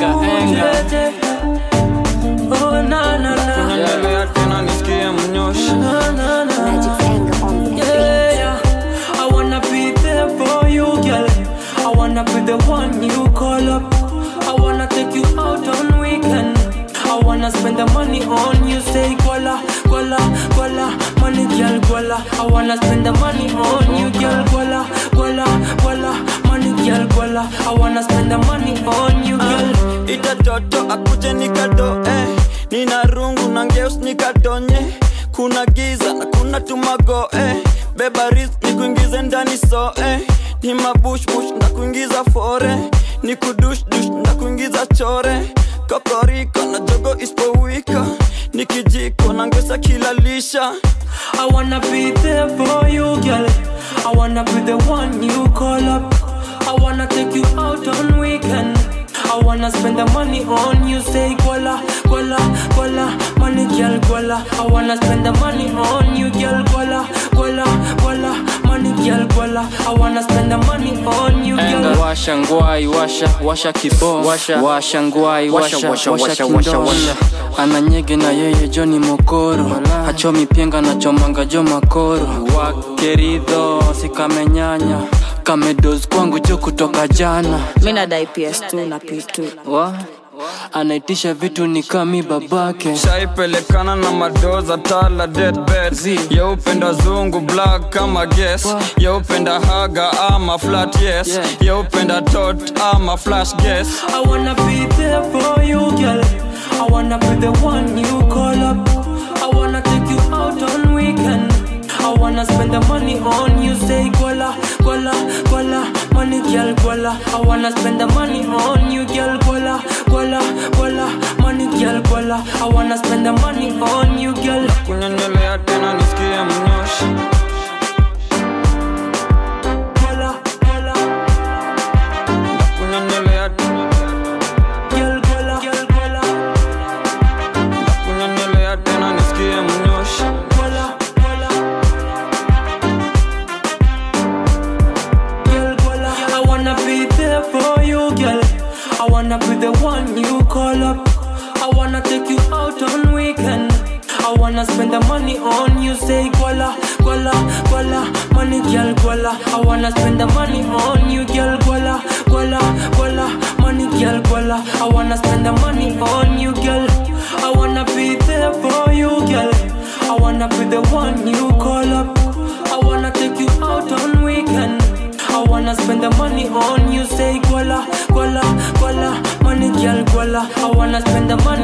enga. Oh na na na. Kunyangelea tena nisikie mnyosha. Magic Anger on the beat. Yeah. I wanna be there for you, girl. I wanna be the one you call up. I wanna take you out on weekend. I wanna spend the money on you. Say guala, guala, guala, money girl, guala. I wanna spend the money on you, girl, guala, guala, guala, money girl, guala. I wanna spend the money on you, girl. Ita toto akuje nikado Nina rungu na ngeus nikadonye. Kuna giza na kuna tumago Beba risk ni kuingize ndani so Ni mabush bush na kuingiza fore. Ni kudush dush na kuingiza chore. Kokoriko na jogo ispowika. Ni kijiko na ngesa kila lisha. I wanna be there for you, girl. I wanna be the one you call up. I wanna take you out on weekend. I wanna spend the money on you. Say guala, guala, guala, money girl, guala. I wanna spend the money on you, girl, guala, guala, guala, money girl, guala. I wanna spend the money on you, girl. Washa ngwai, washa kibo. Washa ngwai, washa kindo. Ananyege na yeye Johnny Mokoro. Hachomi pienga na chomanga jo makoro. Wakerido, sikamenyanya. Kamedoz kwangu jo kutoka jana. Mina dai PS2 na PS2. Wa? Anaitisha vitu ni kami babake. Shaipelekana na madoza tala deathbed. Ya upenda zungu black kama guess. Ya upenda haga ama flat yes. Ya upenda tot ama flash guess. I wanna be there for you, girl. I wanna be the one you call up. I wanna take you out on weekend. I wanna spend the money on you. Say guala, guala, guala, money girl, guala. I wanna spend the money on you, girl, guala, guala, guala, money girl, guala. I wanna spend the money on you, girl. Kunyangelea tena nisikie mnyosha. Guala, guala, Kunyangelea girl, guala, girl, guala, Kunyangelea tena nisikie mnyosha. guala, guala, girl, guala. I wanna be there for you, girl. I wanna be the one you call up. I wanna take you out on weekend. I wanna spend the money on you. Say guala, guala, guala, money girl, guala. I wanna spend the money on you, girl, guala, guala, guala, money girl, guala. I wanna spend the money on you, girl. I wanna be there for you, girl. I wanna be the one you call up. I wanna take you out on weekend. I wanna spend the money on you. Say guala, guala, guala, money girl, guala. I wanna spend the money